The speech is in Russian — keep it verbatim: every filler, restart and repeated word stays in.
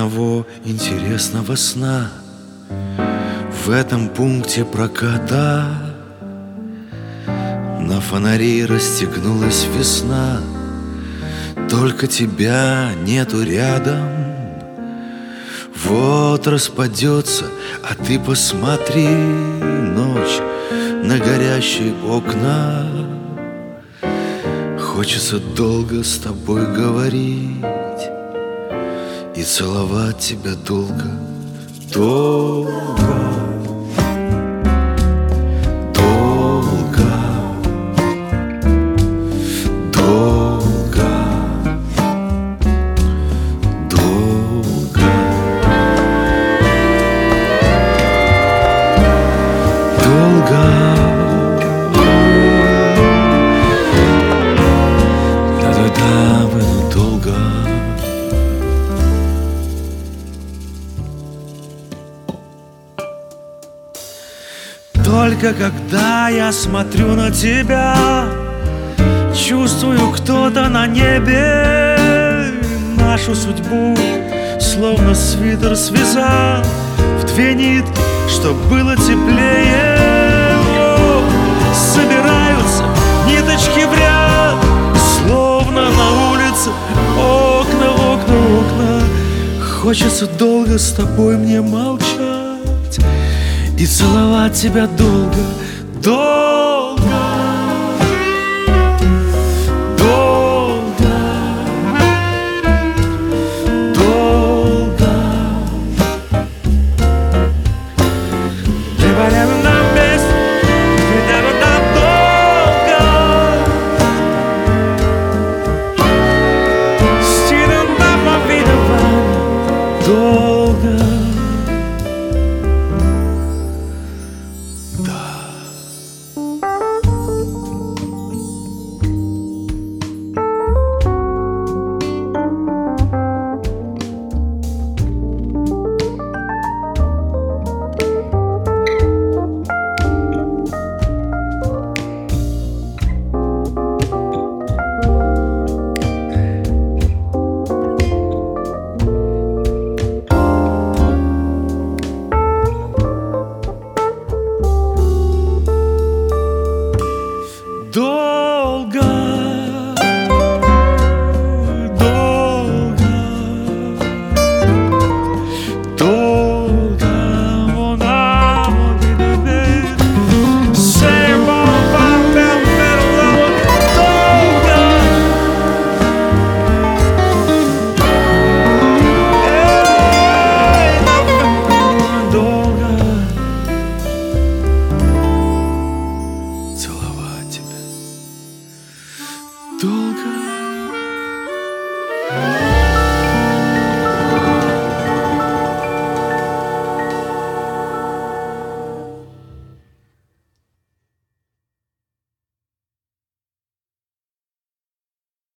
одного интересного сна в этом пункте проката на фонари расстегнулась весна. Только тебя нету рядом. Вот распадется, а ты посмотри, ночь на горящие окна. Хочется долго с тобой говорить и целовать тебя долго, долго, долго, долго, долго, долго. Да-да-да, буду долго. Только когда я смотрю на тебя, чувствую, кто-то на небе нашу судьбу словно свитер связал в две нитки, чтоб было теплее. О, собираются ниточки в ряд, словно на улице окна, окна, окна. Хочется долго с тобой мне молчать и целовать тебя долго, долго, долго, долго. Говорим нам вместе, говорим долго. Стиран папа видован долго. До